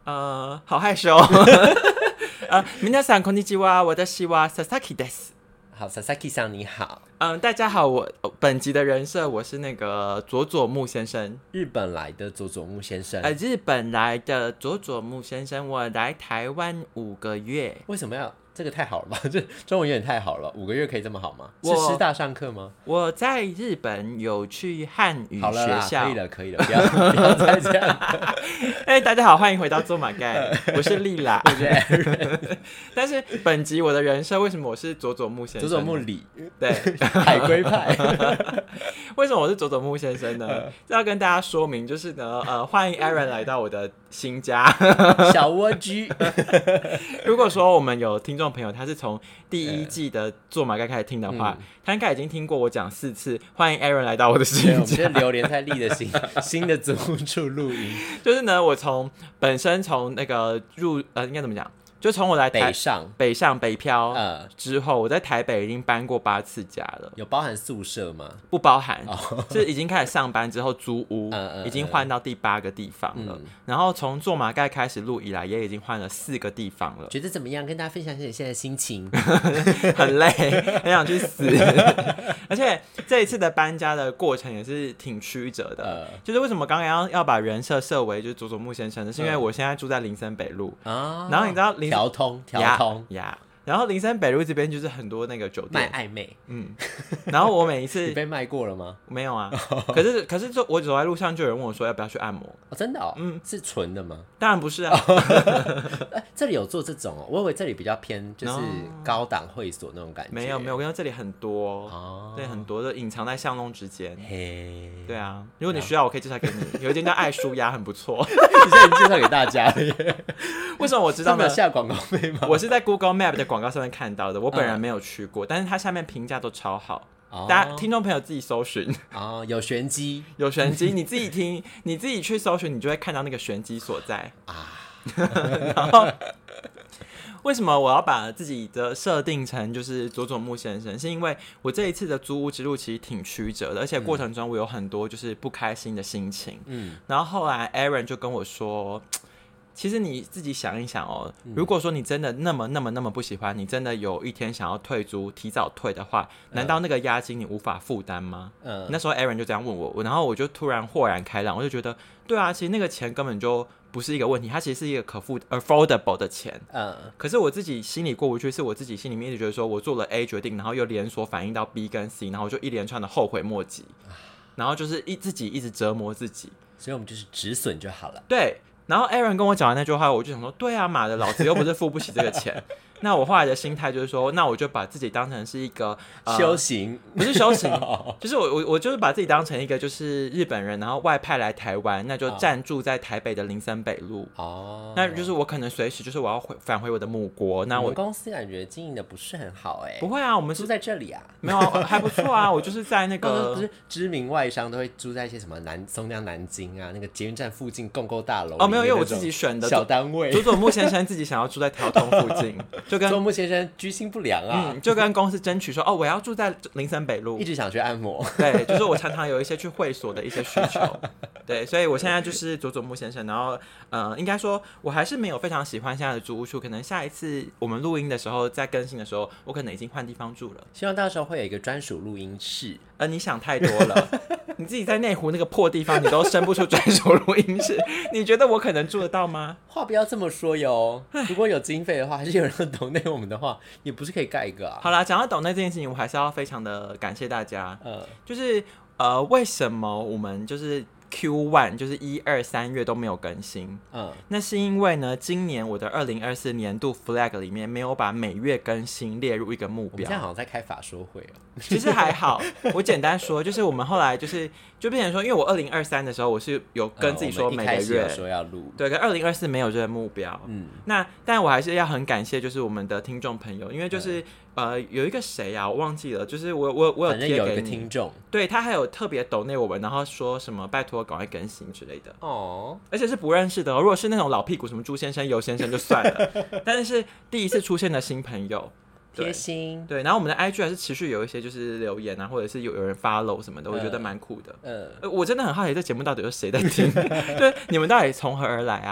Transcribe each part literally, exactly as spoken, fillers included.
呃，好害羞。呃，皆さんこんにちは、私は佐々木です。 好 ，Sasaki 桑你好。 嗯，大家好，我本集的人设我是那个佐佐木先生， 日本来的佐佐木先生。 呃，日本来的佐佐木先生，我来台湾五个月。 为什么要？这个太好了吧？这中文有点太好了，五个月可以这么好吗？是师大上课吗？ 我在日本有去汉语学校。 好了啦，可以了，可以了，不要不要再这样。 哎、欸，大家好，欢迎回到做马盖，我是丽拉， 我是 Aaron。 但是本集我的人设为什么我是佐佐木先生？ 佐佐木里， 对， 海龟派。 为什么我是佐佐木先生呢？这要跟大家说明，就是呢，呃，欢迎 Aaron 来到我的新家小蜗居。 如果说我们有听众朋友，他是从第一季的做马盖开始听的话，嗯、他应该已经听过我讲四次欢迎 Aaron 来到我的新家。 我们是榴莲在立的新新的租屋处录音。 就是呢，我从本身从那个入呃，应该怎么讲？就从我来台北上北上北漂、 呃、 之后，我在台北已经搬过八次家了。 有包含宿舍吗？ 不包含， 哦、 是已经开始上班之后租屋， 嗯、 已经换到第八个地方了。嗯、然后从做马盖开始录以来，也已经换了四个地方了。 觉得怎么样？跟大家分享一下你现在的心情。 很累，很想去死。而且这一次的搬家的过程也是挺曲折的。呃、就是为什么刚刚要要把人设设为就是佐佐木先生的，是因为我现在住在林森北路， 哦、 然后你知道林调通调通呀，然后林森北路这边就是很多那个酒店卖暧昧， 嗯，然后我每一次你被卖过了吗？ 没有啊，可是可是我走在路上就有人问我说要不要去按摩。 哦，真的哦， 嗯， 是纯的吗？ 当然不是啊。 这里有做这种哦，我以为这里比较偏就是高档会所那种感觉。 没有没有，我跟你说这里很多哦， 对，很多都隐藏在巷弄之间。 嘿， 对啊，如果你需要，我可以介绍给你。有一间叫爱舒雅，很不错。 你现在已经介绍给大家了耶。 为什么我知道呢？ 他们有下广告费吗？ 我是在 Google Map 的广告上面看到的，我本人没有去过，嗯、但是它下面评价都超好。哦、大家听众朋友自己搜寻哦，有玄机， 有玄机，你自己听，你自己去搜寻，你就会看到那个玄机所在啊。然后，为什么我要把自己的设定成就是佐佐木先生？是因为我这一次的租屋之路其实挺曲折的，而且过程中我有很多就是不开心的心情。嗯，然后后来 Aaron 就跟我说。其实你自己想一想哦，如果说你真的那么那么那么不喜欢，你真的有一天想要退租提早退的话，难道那个押金你无法负担吗？嗯，那时候 Aaron 就这样问我，然后我就突然豁然开朗，我就觉得对啊，其实那个钱根本就不是一个问题，它其实是一个可付 affordable 的钱。嗯，可是我自己心里过不去，是我自己心里面一直觉得说我做了 A 决定，然后又连锁反应到 B 跟 C， 然后我就一连串的后悔莫及，然后就是一自己一直折磨自己， 所以我们就是止损就好了。 对。然后 Aaron 跟我讲完那句话，我就想说，对啊，妈的，老子又不是付不起这个钱。那我后来的心态就是说，那我就把自己当成是一个、 呃、修行， 不是修行，就是我我我就是把自己当成一个就是日本人，然后外派来台湾，那就暂住在台北的林森北路。哦，那就是我可能随时就是我要回返回我的母国。那我们公司感觉经营的不是很好哎、欸。 不会啊，我们住在这里啊， 没有、啊、还不错啊。我就是在那个不是知名外商都会住在一些什么南松江南京啊那个捷运站附近共购大楼。 哦，没有，因为我自己选的小单位。 佐佐木先生自己想要住在条通附近，就跟佐佐木先生居心不良啊、 嗯，就跟公司争取说，哦，我要住在林森北路， 一直想去按摩。 对，就是我常常有一些去会所的一些需求。对，所以我现在就是佐佐木先生，然后呃，应该说我还是没有非常喜欢现在的租屋处，可能下一次我们录音的时候，在更新的时候，我可能已经换地方住了。 希望到时候会有一个专属录音室。 呃，你想太多了，你自己在内湖那个破地方，你都生不出专属录音室，你觉得我可能住得到吗？ 话不要这么说哟，如果有经费的话，还是有人懂内我们的话，也不是可以盖一个啊。 好啦，讲到懂内这件事情，我还是要非常的感谢大家。呃，就是呃，为什么我们就是。Q 一 就是一二三月都没有更新，嗯，那是因为呢，今年我的二零二四年度 flag 里面没有把每月更新列入一个目标。我们现在好像在开法说会哦， 其实还好，我简单说，就是我们后来就是就变成说，因为我二零二三的时候我是有跟自己说每个月、 嗯、说要录， 对，可二零二四没有这个目标，嗯，那但我还是要很感谢就是我们的听众朋友，因为就是。嗯呃，有一个谁啊，我忘记了，就是我我我有贴给你， 反正有一个听众， 对他还有特别抖内我们，然后说什么拜托赶快更新之类的哦，而且是不认识的、哦，如果是那种老屁股什么朱先生、尤先生就算了，但是第一次出现的新朋友， 贴心， 对，然后我们的 I G 还是持续有一些就是留言啊，或者是有有人 follow 什么的，我觉得蛮酷的，嗯、呃，我真的很好奇这节目到底有谁在听，就是你们到底从何而来啊？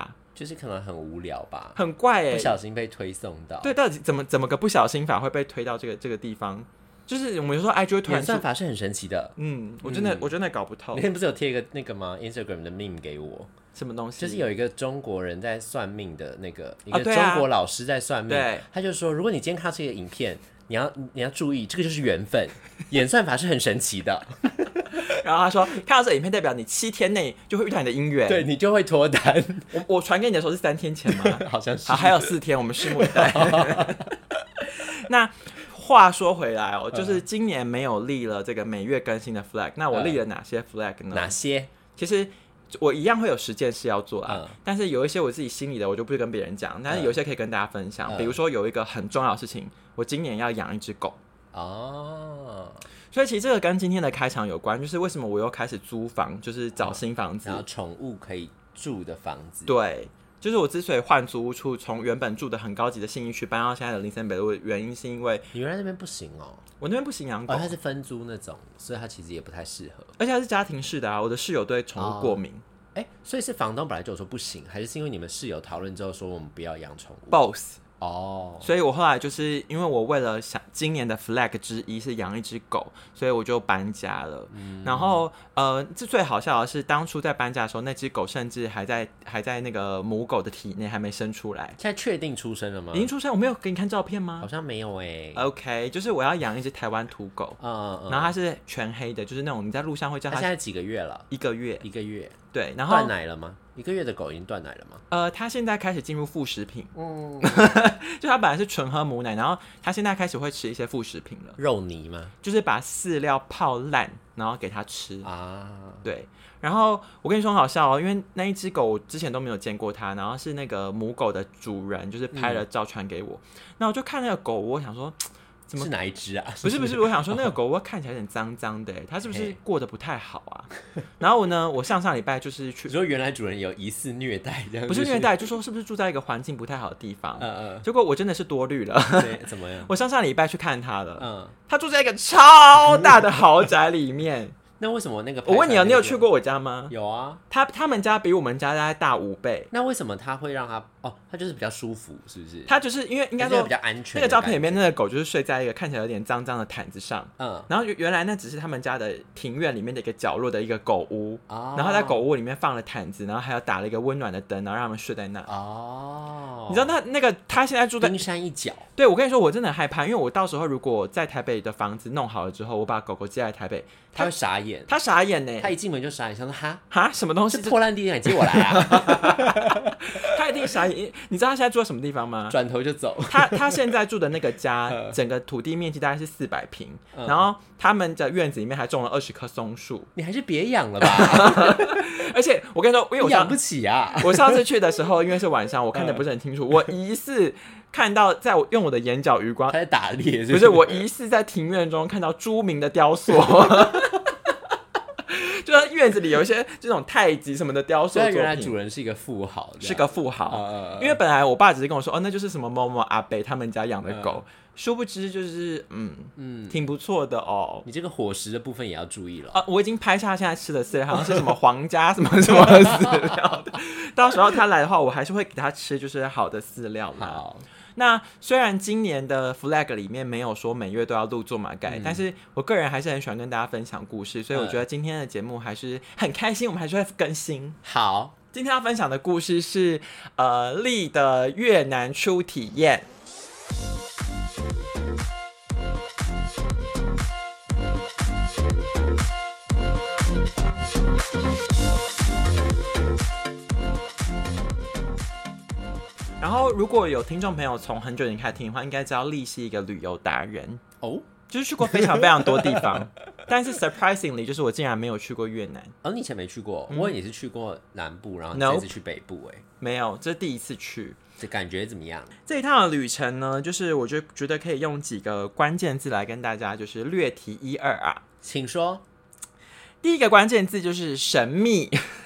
就是可能很无聊吧， 很怪哎、欸， 不小心被推送到。 对，到底怎么怎么个不小心法会被推到这个这个地方？就是我们有时候 I G 会突然演算法是很神奇的。 嗯，我真的、嗯、我真的搞不透。 那天不是有贴一个那个吗 ？Instagram 的 meme 给我。 什么东西？ 就是有一个中国人在算命的那个、一个中国老师在算命， 啊、 他就说，如果你今天看到这个影片，你要你要注意，这个就是缘分，演算法是很神奇的。 然后他说，看到这个影片代表你七天内就会遇到你的姻缘， 对你就会脱单。 我我传给你的时候是三天前吗？ 好像是。 好，还有四天，我们拭目以待。那话说回来哦，就是今年没有立了这个每月更新的 flag， 那我立了哪些 flag 呢？ 哪些？ 其实我一样会有十件事要做啊、 嗯，但是有一些我自己心里的我就不跟别人讲，但是有一些可以跟大家分享、嗯。比如说有一个很重要的事情，我今年要养一只狗哦，所以其实这个跟今天的开场有关，就是为什么我又开始租房，就是找新房子， 然后宠物可以住的房子。 对，就是我之所以换租屋处，从原本住的很高级的信义区搬到现在的林森北路，原因是因为你原来那边不行哦， 我那边不行养狗， 哦，它是分租那种，所以它其实也不太适合， 而且它是家庭式的啊。我的室友对宠物过敏， 哎、哦，所以是房东本来就有说不行，还是因为你们室友讨论之后说我们不要养宠物 ？Both。 哦、oh. 所以我后来就是因为我为了想今年的 flag 之一是养一只狗，所以我就搬家了。嗯、然后呃，这最好笑的是，当初在搬家的时候，那只狗甚至还在还在那个母狗的体内，还没生出来。 现在确定出生了吗？ 已经出生，我没有给你看照片吗？ 好像没有哎、 欸。OK， 就是我要养一只台湾土狗，嗯嗯，然后它是全黑的，就是那种你在路上会叫它。 它现在几个月了？ 一个月， 一个月。 对，然后断奶了吗？一个月的狗已经断奶了吗？ 呃，它现在开始进入副食品，嗯，就它本来是纯喝母奶，然后它现在开始会吃一些副食品了。 肉泥吗？ 就是把饲料泡烂，然后给它吃啊。 对，然后我跟你说很好笑哦，因为那一只狗我之前都没有见过它，然后是那个母狗的主人就是拍了照传给我，那、嗯、我就看那个狗，我想说。怎么是哪一只啊？ 不是不是，我想说那个狗狗看起来有点脏脏的，它是不是过得不太好啊？然后我呢，我上上礼拜就是去， 你说原来主人有疑似虐待这样， 不是虐待，就说是不是住在一个环境不太好的地方？ 嗯嗯。 结果我真的是多虑了， 对，怎么样？ 我上上礼拜去看它了， 嗯， 它住在一个超大的豪宅里面。 那为什么那个？ 我问你啊，你有去过我家吗？ 有啊， 他他们家比我们家大概大五倍。 那为什么他会让他哦？他就是比较舒服，是不是？ 他就是因为应该说比较安全。 那个照片里面那个狗就是睡在一个看起来有点脏脏的毯子上，嗯，然后原来那只是他们家的庭院里面的一个角落的一个狗屋，哦，然后在狗屋里面放了毯子，然后还有打了一个温暖的灯，然后让他们睡在那。哦，你知道他那个他现在住在冰山一角。 对，我跟你说，我真的很害怕，因为我到时候如果在台北的房子弄好了之后，我把狗狗接来台北， 他会傻眼， 他傻眼呢。 他一进门就傻眼，想说哈哈什么东西？ 这破烂地点接我来啊！ 他一定傻眼。你知道他现在住在什么地方吗？ 转头就走。 他他现在住的那个家，整个土地面积大概是四百平，嗯，然后他们的院子里面还种了二十棵松树。 你还是别养了吧。 而且我跟你说，因为我养不起啊。 我上次去的时候，因为是晚上，我看得不是很清楚，我疑似看到在我用我的眼角余光， 他在打猎是不是？ 不是，我疑似在庭院中看到朱明的雕塑。就是院子里有一些这种太极什么的雕塑作品。 原来主人是一个富豪， 是个富豪。 呃、 因为本来我爸只是跟我说，哦，那就是什么某某阿伯他们家养的狗，呃、殊不知就是嗯嗯，挺不错的哦。 你这个伙食的部分也要注意了啊！我已经拍下现在吃的饲料，好像是什么皇家什么什么饲料的。到时候他来的话，我还是会给他吃就是好的饲料啦。好。那虽然今年的 flag 里面没有说每月都要录做马盖、嗯，但是我个人还是很喜欢跟大家分享故事，所以我觉得今天的节目还是很开心，我们还是会更新。 好， 今天要分享的故事是呃丽的越南初体验。然后，如果有听众朋友从很久以前开始听的话，应该知道丽是一个旅游达人哦，就是去过非常非常多地方。但是 surprisingly， 就是我竟然没有去过越南。 哦，你以前没去过？嗯、我也是去过南部，然后这次去北部、欸。哎、nope ， 没有，这是第一次去。 这感觉怎么样？ 这一趟的旅程呢，就是我觉得觉得可以用几个关键字来跟大家就是略提一二啊。 请说。 第一个关键字就是神秘。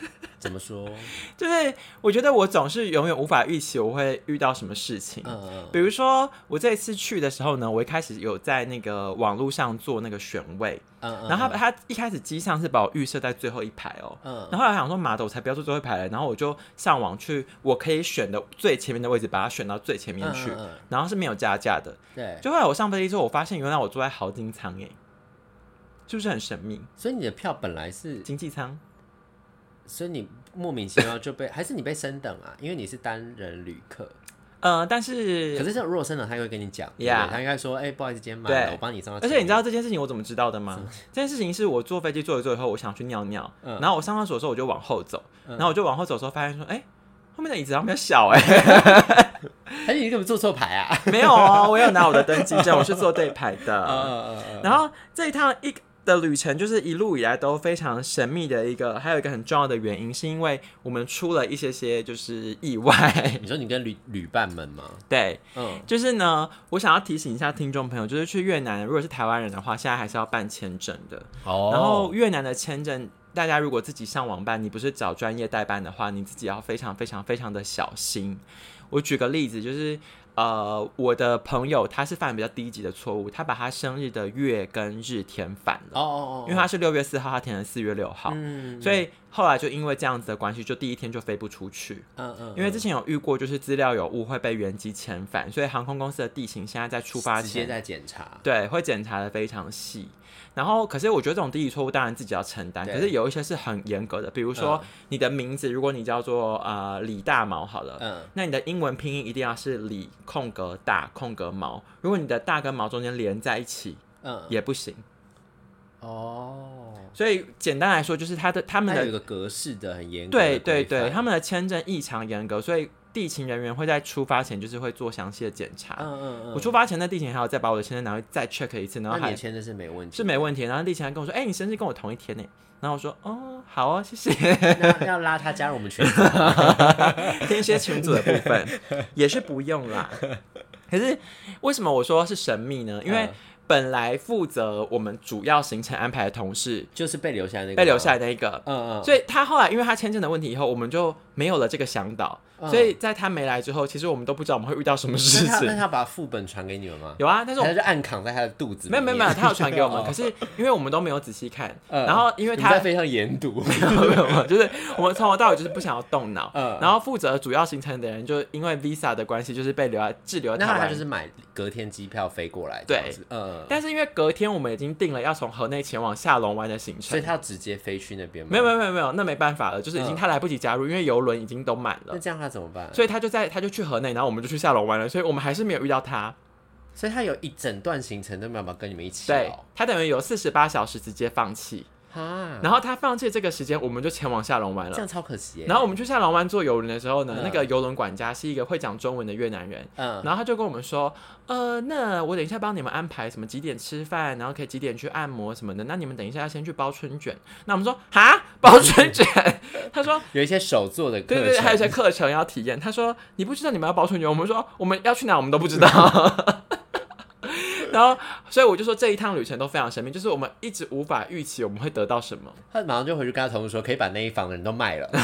怎么说？ 就是我觉得我总是永远无法预期我会遇到什么事情。嗯嗯。比如说我这一次去的时候呢，我一开始有在那个网络上做那个选位，嗯嗯。然后他他一开始机上是把我预设在最后一排哦，嗯。然后后来想说妈的，我才不要坐最后一排了，然后我就上网去我可以选的最前面的位置，把它选到最前面去，嗯嗯嗯，然后是没有加价的。对。就后来我上飞机之后，我发现原来我坐在豪金舱耶。是不是很神秘？ 所以你的票本来是经济舱， 所以你莫名其妙就被，还是你被升等啊？因为你是单人旅客。 呃，但是可是这如果升等，他会跟你讲， yeah, 他应该说，哎、欸，不好意思，今天满了，我帮你上到。 而且你知道这件事情我怎么知道的吗？这件事情是我坐飞机坐一坐以后，我想去尿尿，嗯、然后我上厕所的时候我就往后走，嗯、然后我就往后走的时候发现说，哎、欸，后面的椅子好像比较小哎、欸。 还是你根本坐错排啊？ 没有哦，我有拿我的登机证，我是坐对排的。然后这一趟一的旅程就是一路以来都非常神秘的一个，还有一个很重要的原因，是因为我们出了一些些就是意外。 你说你跟旅旅伴们吗？ 对，嗯，就是呢，我想要提醒一下听众朋友，就是去越南，如果是台湾人的话，现在还是要办签证的。哦，然后越南的签证，大家如果自己上网办，你不是找专业代办的话，你自己要非常非常非常的小心。我举个例子，就是呃，我的朋友他是犯比较低级的错误，他把他生日的月跟日填反了。哦哦哦，因为他是六月四号，他填了四月六号，嗯，所以后来就因为这样子的关系，就第一天就飞不出去。嗯嗯，因为之前有遇过，就是资料有误会被原机遣返，所以航空公司的地勤现在在出发前直接在检查， 对，会检查的非常细。然后，可是我觉得这种低级错误当然自己要承担，可是有一些是很严格的，比如说、嗯、你的名字，如果你叫做呃李大毛好了，嗯，那你的英文拼音一定要是李空格大空格毛，如果你的大跟毛中间连在一起，嗯，也不行。哦，所以简单来说，就是他的他们的有一个格式的很严格的， 对对对，他们的签证异常严格，所以地勤人员会在出发前就是会做详细的检查。嗯嗯嗯。我出发前的地勤还要再把我的签证拿回再 check 一次，然后还你的签证是没问题， 是没问题。然后地勤还跟我说：“哎、欸，你生日跟我同一天呢。”然后我说：“哦，好啊，谢谢。” 那要拉他加入我们群组， 天蝎群组的部分也是不用啦。可是为什么我说是神秘呢？因为、嗯本来负责我们主要行程安排的同事， 就是被留下来那个， 被留下来那一个，嗯嗯，所以他后来因为他签证的问题以后，我们就没有了这个向导，嗯、所以在他没来之后，其实我们都不知道我们会遇到什么事情。 那 他, 那他把副本传给你们吗？ 有啊，但是我他就暗扛在他的肚子里面。 没有没有没有，他有传给我们，可是因为我们都没有仔细看，嗯、然后因为他在非常研读， 没有没有没有，就是我们从头到尾就是不想要动脑，嗯、然后负责主要行程的人就因为 visa 的关系，就是被留在滞留在台湾， 那他就是买隔天机票飞过来， 对，嗯，但是因为隔天我们已经定了要从河内前往下龙湾的行程， 所以他要直接飞去那边吗？ 没有没有没有没有，那没办法了，就是已经他来不及加入，因为邮轮已经都满了。 那这样他怎么办？ 所以他就在他就去河内，然后我们就去下龙湾了，所以我们还是没有遇到他。 所以他有一整段行程都没有办法跟你们一起。 对，他等于有四十八小时直接放弃。然后他放弃这个时间，我们就前往下龙湾了， 这样超可惜耶。 然后我们去下龙湾坐邮轮的时候呢，嗯、那个邮轮管家是一个会讲中文的越南人，嗯，然后他就跟我们说，呃，那我等一下帮你们安排什么几点吃饭，然后可以几点去按摩什么的，那你们等一下要先去包春卷。那我们说哈，包春卷？他说有一些手做的课程， 对对对，还有一些课程要体验。他说你不知道你们要包春卷，我们说我们要去哪我们都不知道。然后，所以我就说这一趟旅程都非常神秘，就是我们一直无法预期我们会得到什么。 他马上就回去跟他同事说，可以把那一房的人都卖了。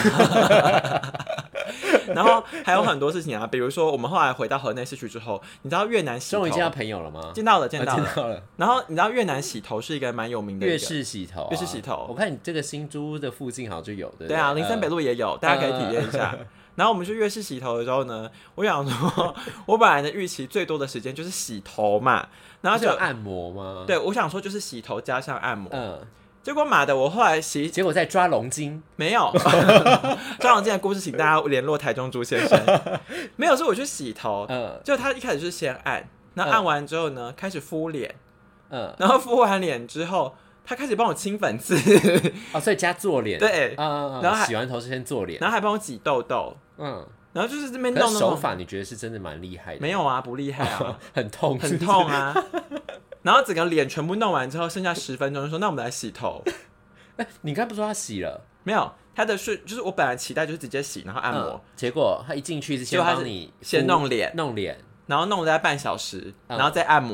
然后还有很多事情啊，比如说我们后来回到河内市区之后，你知道越南洗头， 终于见到朋友了吗？ 见到了，见到了， 啊、见到了。 然后你知道越南洗头是一个蛮有名的越式洗头、啊， 越式洗头。 我看你这个新租的附近好像就有，对不对？ 对啊，林森北路也有，呃、大家可以体验一下。呃然后我们去越式洗头的时候呢，我想说，我本来的预期最多的时间就是洗头嘛，然后就有按摩吗？ 对，我想说就是洗头加上按摩。嗯，结果妈的，我后来洗， 结果在抓龙筋， 没有抓龙筋的故事，请大家联络台中朱先生。没有，是我去洗头，嗯，就他一开始就是先按，然后按完之后呢，嗯、开始敷脸，嗯，然后敷完脸之后。他开始帮我清粉刺哦，所以加做脸对， 嗯、然后洗完头是先做脸， 然后还帮我挤痘痘，嗯，然后就是这边弄弄手法，你觉得是真的蛮厉害的？ 没有啊，不厉害啊， 很痛是不是， 很痛啊。然后整个脸全部弄完之后，剩下十分钟，就说那我们来洗头。 哎、欸，你刚不说他洗了？ 没有，他的顺就是我本来期待就是直接洗，然后按摩，嗯、 结果他一进去是先帮你先弄脸， 弄脸， 然后弄大概半小时，嗯、然后再按摩。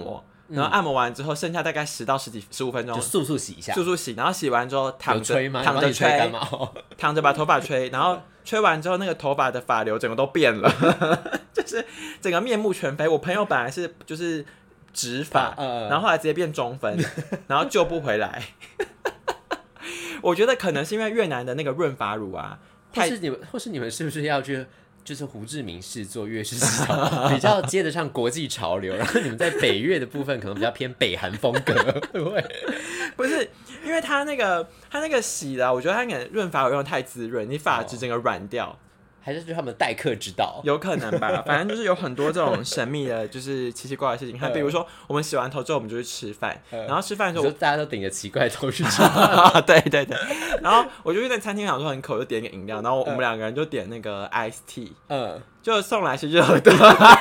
然后按摩完之后，剩下大概十到十几十五分钟， 就速速洗一下， 速速洗，然后洗完之后躺着吹吗？ 躺着吹， 干嘛？ 躺着把头发吹，然后吹完之后，那个头发的发流整个都变了，就是整个面目全非。我朋友本来是就是直发，呃、然后后来直接变中分，然后救不回来。我觉得可能是因为越南的那个润发乳啊， 或是你们，或是你们是不是要去？就是胡志明市做越式洗头，比较接得上国际潮流，然后你们在北越的部分可能比较偏北韩风格，对不对？ 不是，因为他那个他那个洗的、啊，我觉得他那个润发乳用太滋润，你发质整个软掉。哦， 还是就是他们的待客之道， 有可能吧。反正就是有很多这种神秘的，就是奇奇怪怪的事情。还比如说，我们洗完头之后，我们就去吃饭，然后吃饭的时候， 大家都顶着奇怪的头去吃饭。 对对对。然后我就去那餐厅，想说很渴，就点一个饮料，然后我们两个人就点那个 iced tea， 嗯，就送来是热的，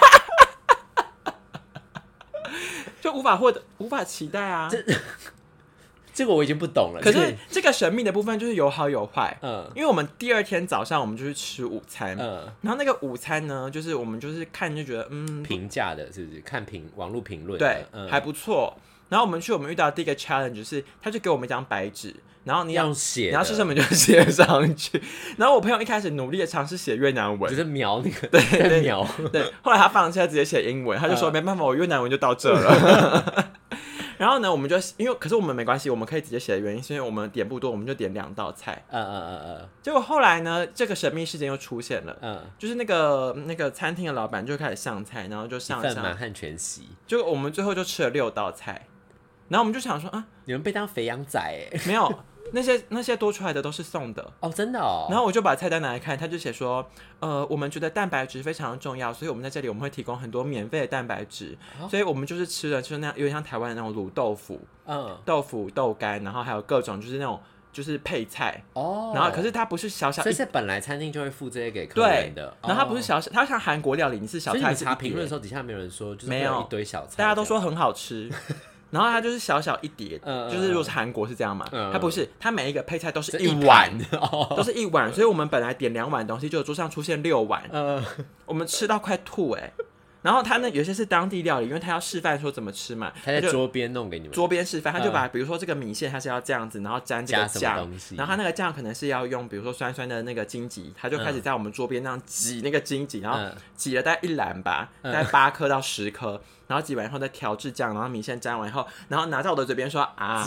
就无法获得，无法期待啊。 这个我已经不懂了。 可是这个神秘的部分就是有好有坏，嗯，因为我们第二天早上我们就去吃午餐，嗯，然后那个午餐呢，就是我们就是看就觉得，嗯， 评价的是不是？看评网络评论， 对， 嗯， 还不错。然后我们去，我们遇到第一个 challenge 是，他就给我们一张白纸，然后你要写， 你要吃什么就写上去。然后我朋友一开始努力的尝试写越南文， 就是描那个， 对对描， 对。后来他放弃，他直接写英文，他就说、嗯、没办法，我越南文就到这了。然后呢，我们就因为可是我们没关系，我们可以直接写的原因是因为我们点不多，我们就点两道菜。嗯嗯嗯嗯。结果后来呢，这个神秘事件又出现了。嗯。就是那个那个餐厅的老板就开始上菜，然后就上一份满汉全席。 就我们最后就吃了六道菜，然后我们就想说啊， 你们被当肥羊仔哎？ 没有。那些那些多出来的都是送的哦，真的哦。 然后我就把菜单拿来看，他就写说，呃，我们觉得蛋白质非常重要，所以我们在这里我们会提供很多免费的蛋白质，哦、所以我们就是吃的就是那样有点像台湾的那种卤豆腐，嗯，豆腐豆干，然后还有各种就是那种就是配菜哦。然后可是它不是小小， 所以是本来餐厅就会附这些给客人的， 然后它不是小小，它像韩国料理，你是小菜。 所以你查评论的时候，底下没有人说就是没有一堆小菜， 大家都说很好吃。然后它就是小小一碟，嗯、就是如果是韩国是这样嘛，嗯、它不是，它每一个配菜都是一碗，都是一碗，所以我们本来点两碗东西，就桌上出现六碗，嗯、我们吃到快吐哎、欸。然后他呢，有些是当地料理，因为他要示范说怎么吃嘛， 他在桌边弄给你们， 桌边示范，他就把、嗯、比如说这个米线，它是要这样子，然后沾这个酱，然后他那个酱可能是要用，比如说酸酸的那个荆棘，他就开始在我们桌边那样挤那个荆棘，然后挤了大概一篮吧，大概八颗到十颗，然后挤完以后再调制酱，然后米线沾完以后，然后拿在我的嘴边说啊，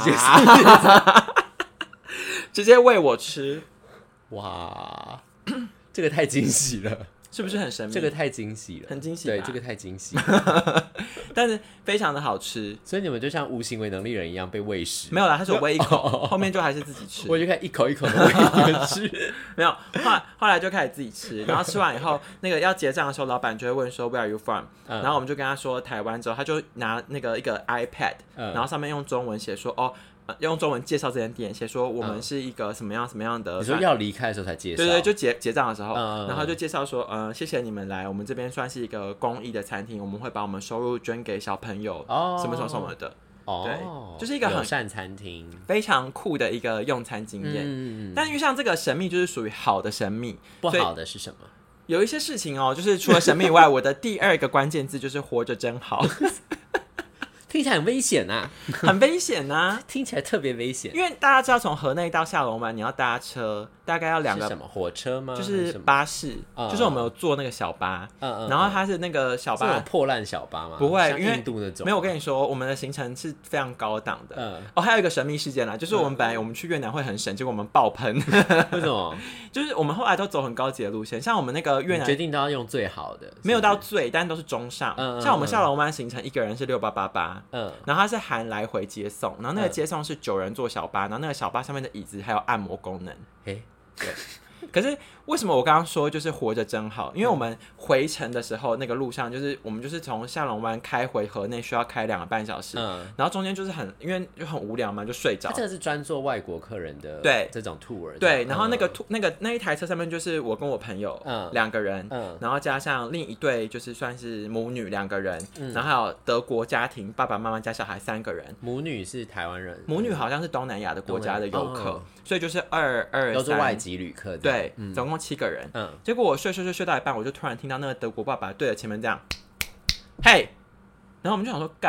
直接喂我吃， 哇，这个太惊喜了。 是不是很神秘？ 这个太惊喜了， 很惊喜。 对，这个太惊喜了，但是非常的好吃。 所以你们就像无行为能力人一样被喂食？ 没有啦，他是我喂一口，后面就还是自己吃。 我就开始一口一口的喂你们吃。 没有，后来后来就开始自己吃，然后吃完以后，那个要结账的时候，老板就会问说 Where are you from？、嗯、然后我们就跟他说台湾之后，他就拿那个一个 iPad，、嗯、然后上面用中文写说哦。用中文介绍这间店，写说我们是一个什么样什么样的。 你说要离开的时候才介绍？ 对对，就结结账的时候，嗯、然后就介绍说，呃，谢谢你们来，我们这边算是一个公益的餐厅，我们会把我们收入捐给小朋友，哦、什么什么什么的。哦，对，就是一个很友善餐厅， 非常酷的一个用餐经验。嗯，但因为像这个神秘，就是属于好的神秘， 不好的是什么？ 有一些事情哦，就是除了神秘以外，我的第二个关键字就是活着真好。 听起来很危险啊， 很危险啊， 听起来特别危险。 因为大家知道从河内到下龙湾，你要搭车，大概要两个是什么火车吗？ 就是巴士，嗯、就是我们有坐那个小巴，嗯嗯，然后它是那个小巴， 是破烂小巴吗？ 不会， 因为印度那种。 没有，我跟你说，我们的行程是非常高档的。嗯，哦，还有一个神秘事件啦，就是我们本来我们去越南会很省，结果我们爆喷。 为什么？ 就是我们后来都走很高级的路线，像我们那个越南决定都要用最好的，是不是没有到最，但都是中上。嗯嗯，像我们下龙湾行程一个人是六八八八，嗯，然后它是含来回接送，然后那个接送是九人坐小巴，然后那个小巴上面的椅子还有按摩功能。嘿，对。可是为什么我刚刚说就是活着真好？因为我们回程的时候，那个路上就是我们就是从下龙湾开回河内需要开两个半小时，嗯，然后中间就是很因为就很无聊嘛，就睡着。 它这个是专做外国客人的， 对这种 tour， 对。然后那个、嗯、那个那一台车上面就是我跟我朋友两、嗯、个人，嗯，然后加上另一对就是算是母女两个人，嗯，然后还有德国家庭爸爸妈妈加小孩三个人。 母女是台湾人， 母女好像是东南亚的国家的游客，哦、所以就是二二都是外籍旅客， 对，嗯、总共七个人，嗯，结果我睡睡睡睡到一半，我就突然听到那个德国爸爸对着前面这样，嘿，然后我们就想说干嘛？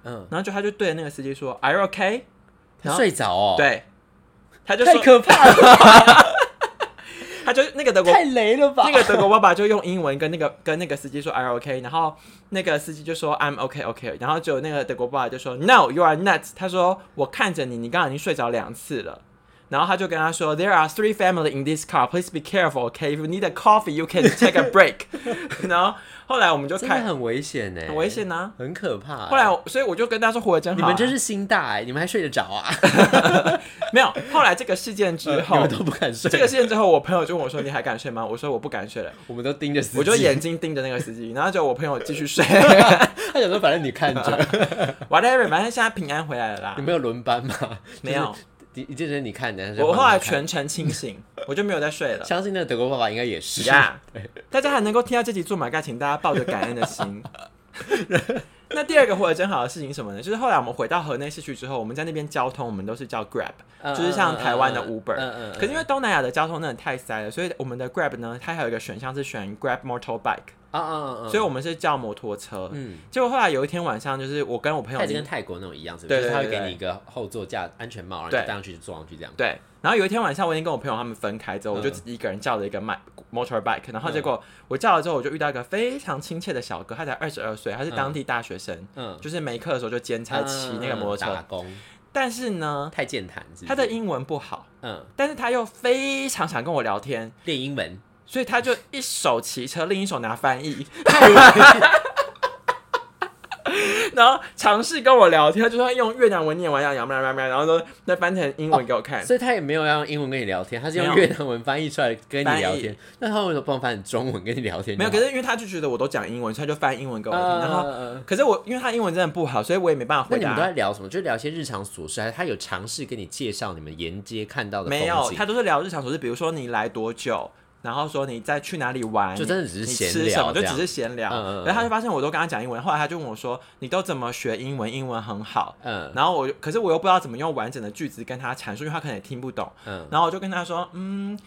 嗯，然后就他就对着那个司机说 Are you okay？ 他睡着哦， 对，他就说太可怕了。 他就那个德国太雷了吧？ 那个德国爸爸就用英文跟那个跟那个司机说 Are you okay？ 然后那个司机就说 I'm okay okay， 然后就那个德国爸爸就说 No you are nuts， 他说我看着你，你刚刚已经睡着两次了。然后他就跟他说 There are three families in this car. Please be careful, okay? If you need a coffee, you can take a break. 然后后来我们就看， 真的很危险呢， 很危险啊， 很可怕。 后来我，所以我就跟他说活得真好、啊。 你们真是心大哎，你们还睡得着啊？ 没有。后来这个事件之后， 呃、你们都不敢睡。 这个事件之后，我朋友就问我说：“你还敢睡吗？”我说：“我不敢睡了。” 我们都盯着司机， 我就眼睛盯着那个司机，然后就我朋友继续睡。 他想说，反正你看着 ，whatever， 反正现在平安回来了啦。 你没有轮班吗？ 没有。 一件事你看的， 我后来全程清醒，我就没有再睡了。 相信那个德国爸爸应该也是。 Yeah， 大家还能够听到这集做马盖，请大家抱着感恩的心。那第二个活得真好的事情是什么呢？就是后来我们回到河内市区之后，我们在那边交通，我们都是叫 Grab，、嗯、就是像台湾的 Uber、嗯嗯嗯。可是因为东南亚的交通真的太塞了，所以我们的 Grab 呢，它还有一个选项是选 Grab Motorbike。啊啊啊！所以我们是叫摩托车。嗯，结果后来有一天晚上，就是我跟我朋友， 它跟泰国那种一样，是不是？就是他会给你一个后座架安全帽，然后你戴上去就坐上去这样。 对。然后有一天晚上，我已经跟我朋友他们分开之后，我就自己一个人叫了一个 motorbike， 然后结果我叫了之后，我就遇到一个非常亲切的小哥，他才二十二岁，他是当地大学生，嗯，就是没课的时候就兼差骑那个摩托车、嗯、打工。但是呢， 太健谈是不是， 他的英文不好，嗯，但是他又非常想跟我聊天， 练英文。 所以他就一手骑车，另一手拿翻译，然后尝试跟我聊天，他就说用越南文念完要讲，然后说再翻成英文给我看、哦。 所以他也没有要用英文跟你聊天，他是用越南文翻译出来跟你聊天。那他为什么不能翻成中文跟你聊天？ 没有，可是因为他就觉得我都讲英文，所以他就翻英文给我听。呃、然后，呃、可是我因为他英文真的不好，所以我也没办法回答。 那你们都在聊什么？就聊一些日常琐事，还是他有尝试跟你介绍你们沿街看到的风景？ 没有，他都是聊日常琐事，比如说你来多久。然后说你再去哪里玩， 就真的只是闲聊， 你吃什么就只是闲聊。嗯、然后他就发现我都跟他讲英文，后来他就问我说：“你都怎么学英文？英文很好。”嗯，然后我可是我又不知道怎么用完整的句子跟他阐述，因为他可能也听不懂。嗯，然后我就跟他说：“嗯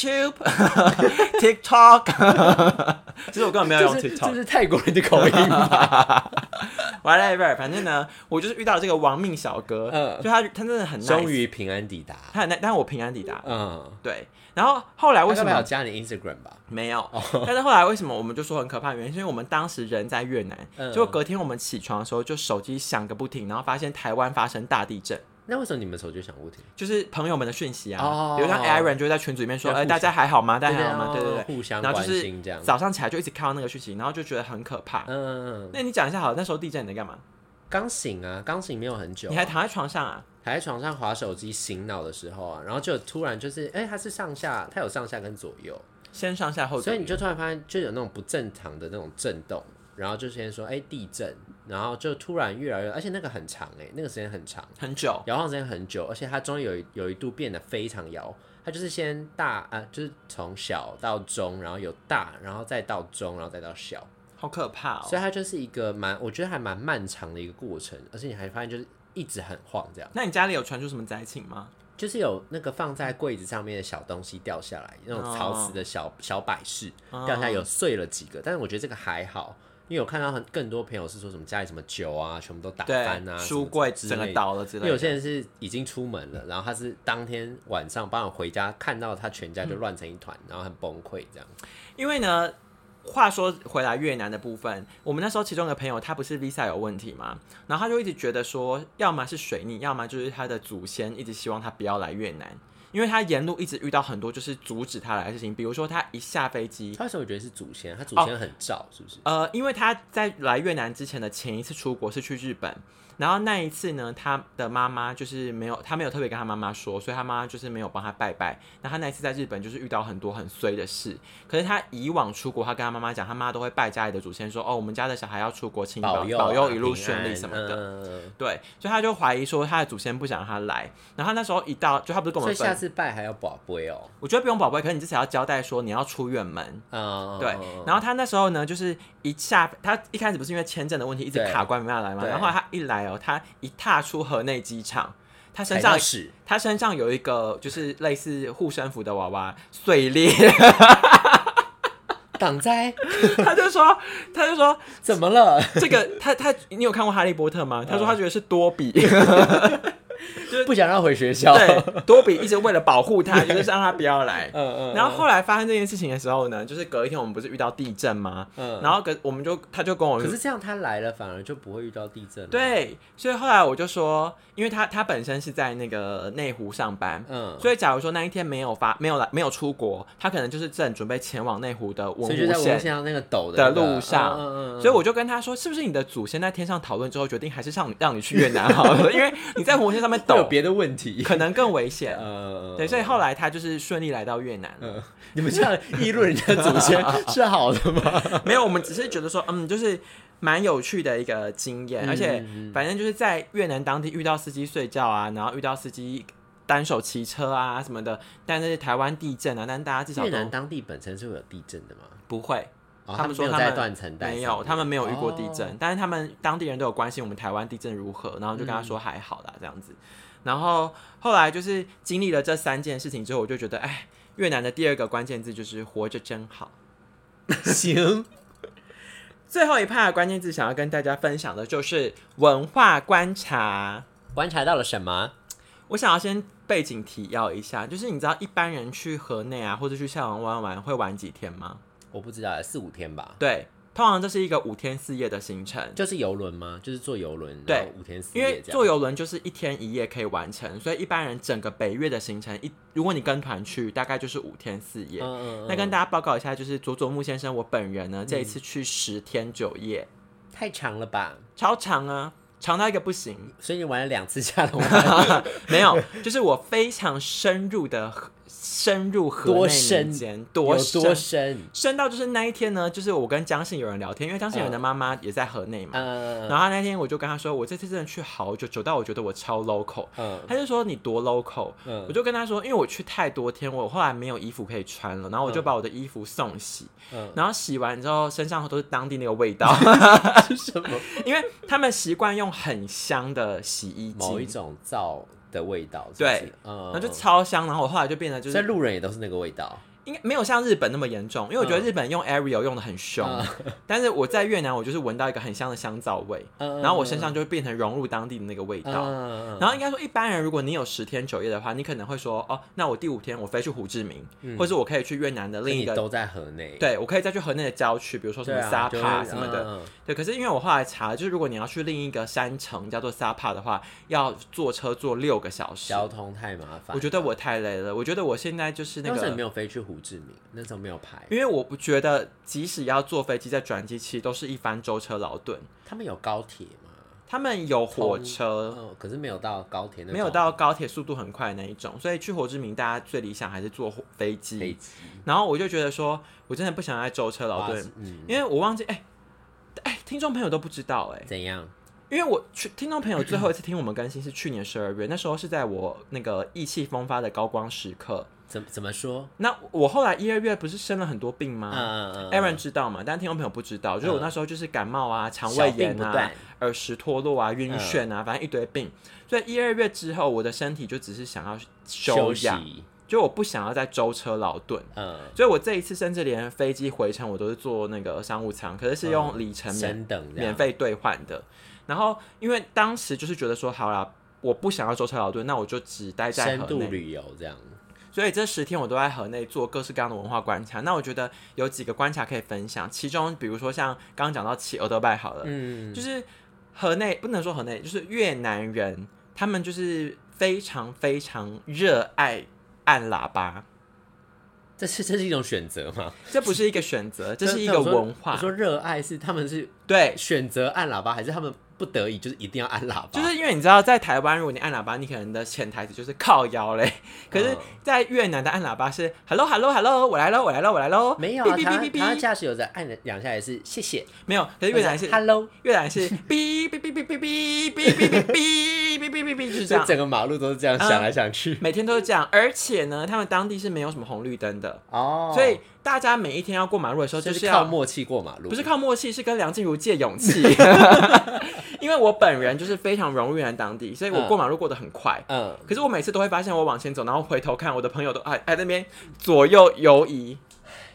，YouTube、TikTok。”其实我根本没有用 TikTok， 这是泰国人的口音吧 ？Whatever， 反正呢，我就是遇到这个亡命小哥，嗯，就他他真的很 nice， 终于平安抵达， 他很 nice， 但是我平安抵达，嗯，对。然后后来为什么他有加你 Instagram 吧？ 没有，哦、但是后来为什么我们就说很可怕的原因，是因为我们当时人在越南，嗯、结果隔天我们起床的时候就手机响个不停，然后发现台湾发生大地震。 那为什么你们手机响不停？ 就是朋友们的讯息啊，哦、比如像 Aaron 就会在群组里面说，哎、呃，大家还好吗？大家还好吗？对对对， 互相关心这样。 然后就是早上起来就一直看到那个讯息，然后就觉得很可怕。嗯，那你讲一下好了，那时候地震你在干嘛？ 刚醒啊，刚醒没有很久、啊。 你还躺在床上啊？ 躺在床上滑手机醒脑的时候啊，然后就突然就是，哎、欸，它是上下，它有上下跟左右， 先上下后左右， 所以你就突然发现就有那种不正常的那种震动，然后就先说，哎、欸，地震，然后就突然越来越，而且那个很长、欸，哎，那个时间很长， 很久， 摇晃时间很久，而且它终于有有一度变得非常摇，它就是先大啊，就是从小到中，然后有大，然后再到中，然后再到小。 好可怕哦！ 所以它就是一个蛮，我觉得还蛮漫长的一个过程，而且你还发现就是一直很晃这样。 那你家里有传出什么灾情吗？ 就是有那个放在柜子上面的小东西掉下来，那种陶瓷的小、oh. 小摆饰掉下来，有碎了几个，但是我觉得这个还好，因为我看到很更多朋友是说什么家里什么酒啊，全部都打翻啊， 书柜整个倒了之类的。 因为有些人是已经出门了，然后他是当天晚上帮我回家，看到他全家就乱成一团，嗯、然后很崩溃这样。 因为呢。话说回来越南的部分，我们那时候其中一个朋友他不是 visa 有问题嘛，然后他就一直觉得说，要么是水逆，要么就是他的祖先一直希望他不要来越南，因为他沿路一直遇到很多就是阻止他来的事情，比如说他一下飞机， 他为什么觉得是祖先？他祖先很燥、哦、是不是？ 呃，因为他在来越南之前的前一次出国是去日本。然后那一次呢，他的妈妈就是没有，他没有特别跟他妈妈说，所以他妈妈就是没有帮他拜拜。那他那一次在日本就是遇到很多很衰的事，可是他以往出国，他跟他妈妈讲，他妈都会拜家里的祖先说，哦，我们家的小孩要出国，请保佑、啊、保佑一路顺利什么的。嗯、对，所以他就怀疑说他的祖先不想让他来。然后他那时候一到，就他不是跟我们分， 所以下次拜还要保杯哦。 我觉得不用保杯，可是你至少要交代说你要出远门。嗯，对。然后他那时候呢，就是一下，他一开始不是因为签证的问题一直卡关没办法来嘛，然后后来他一来哦，他一踏出河内机场，他身上他身上有一个就是类似护身符的娃娃碎裂， 挡灾， 他就说他就说怎么了？ 这个他他你有看过哈利波特吗？他说他觉得是多比。 就是不想让他回学校， 对，多比一直为了保护他，就是让他不要来。 嗯嗯。 然后后来发生这件事情的时候呢，就是隔一天我们不是遇到地震吗？嗯。然后隔我们就他就跟我， 可是这样他来了反而就不会遇到地震了。 对，所以后来我就说，因为他他本身是在那个内湖上班，嗯，所以假如说那一天没有发没有来没有出国，他可能就是正准备前往内湖的文湖线， 所以就在文湖线那个陡的路上。嗯嗯嗯。所以我就跟他说，是不是你的祖先在天上讨论之后决定还是让让你去越南好了？因为你在文湖线上面陡。 有别的问题， 可能更危险。 呃， 对，所以后来他就是顺利来到越南了。 呃、你们这样议论人家祖先是好的吗？ 没有，我们只是觉得说，嗯，就是蛮有趣的一个经验，嗯、而且反正就是在越南当地遇到司机睡觉啊，然后遇到司机单手骑车啊什么的，但是台湾地震啊，但大家至少越南当地本身是会有地震的吗？ 不会。 哦、 他们说他们在断层带没有，他们没有遇过地震，哦、但是他们当地人都有关心我们台湾地震如何，然后就跟他说还好啦这样子。然后后来就是经历了这三件事情之后，我就觉得，哎，越南的第二个关键字就是活着真好。 行。 最后一趴的关键字想要跟大家分享的就是文化观察。 观察到了什么？ 我想要先背景提要一下，就是你知道一般人去河内啊，或者去下龙湾玩会玩几天吗？ 我不知道，四五天吧。 对，通常这是一个五天四夜的行程。 就是游轮吗？就是坐游轮， 对， 五天四夜。 因为坐游轮就是一天一夜可以完成，所以一般人整个北越的行程，一如果你跟团去，大概就是五天四夜。嗯嗯嗯。那跟大家报告一下，就是佐佐木先生我本人呢，这一次去十天九夜， 嗯、太长了吧？ 超长啊！长到一个不行， 所以你玩了两次下龙湾？ 没有，就是我非常深入的深入河内民间，多深？ 有多深？ 深到就是那一天呢，就是我跟江信有人聊天，因为江信有人的妈妈也在河内嘛，嗯、然后那天我就跟他说，我这次真的去好久，久到我觉得我超 local，嗯、他就说你多 local，嗯、我就跟他说，因为我去太多天，我后来没有衣服可以穿了，然后我就把我的衣服送洗，嗯、然后洗完之后身上都是当地那个味道， 是什么？ 因为他们习惯用很香的洗衣精， 某一种皂的味道是不是， 对，嗯，然后就超香，然后我后来就变得就是， 所以路人也都是那个味道。 应该没有像日本那么严重，因为我觉得日本用 Ariel 用的很凶，嗯、但是我在越南我就是闻到一个很香的香皂味，嗯、然后我身上就会变成融入当地的那个味道。嗯、然后应该说一般人如果你有十天九夜的话，你可能会说哦，那我第五天我飞去胡志明，嗯、或是我可以去越南的另一个， 都在河内， 对我可以再去河内的郊区，比如说什么沙帕什么的，啊、对。可是因为我后来查，就是如果你要去另一个山城叫做沙帕的话，要坐车坐六个小时， 交通太麻烦。 我觉得我太累了，我觉得我现在就是那个。 为什么你没有飞去胡志明？那没有排， 因为我不觉得，即使要坐飞机再转机，其实都是一番舟车劳顿。 他们有高铁吗？ 他们有火车， 嗯、可是没有到高铁那种， 没有到高铁速度很快那一种。所以去胡志明，大家最理想还是坐飞机。 飞机。 然后我就觉得说，我真的不想再舟车劳顿，嗯、因为我忘记，哎、欸，哎、欸，听众朋友都不知道、欸，哎， 怎样？ 因为我去听众朋友最后一次听我们更新是去年十二月，那时候是在我那个意气风发的高光时刻。 怎怎么说？ 那我后来一二月不是生了很多病吗？嗯嗯 Aaron 知道嘛？但听众朋友不知道，就是我那时候就是感冒啊、肠胃炎啊、耳石脱落啊、晕眩啊，嗯、反正一堆病。所以一二月之后，我的身体就只是想要休养，就我不想要再舟车劳顿。嗯，所以我这一次甚至连飞机回程我都是坐那个商务舱，可是是用里程免、嗯、免费兑换的。然后因为当时就是觉得说，好啦，我不想要舟车劳顿，那我就只待在河内深度旅游这样。 所以这十天我都在河内做各式各样的文化观察。那我觉得有几个观察可以分享，其中比如说像刚刚讲到骑欧德拜好了，嗯，就是河内不能说河内，就是越南人，他们就是非常非常热爱按喇叭。 这是这是一种选择吗？ 这不是一个选择，这是一个文化。 我说热爱是他们是对选择按喇叭，还是他们不得已就是一定要按喇叭？ 就是因为你知道，在台湾如果你按喇叭，你可能的潜台词就是靠腰嘞。可是，在越南的按喇叭是 “hello hello hello”， 我来喽，我来喽，我来喽。 没有啊，他他驾驶有在按两下来是谢谢， 没有。可是越南是 “hello”， 越南是哔哔哔哔哔哔哔哔哔哔哔哔哔哔，就是这样。 整个马路都是这样想来想去， 每天都是这样。而且呢，他们当地是没有什么红绿灯的哦，所以大家每一天要过马路的时候，就是靠默契过马路， 不是靠默契，是跟梁静茹借勇气。因为我本人就是非常融入越南当地，所以我过马路过得很快。嗯，可是我每次都会发现，我往前走，然后回头看，我的朋友都还还在那边左右游移。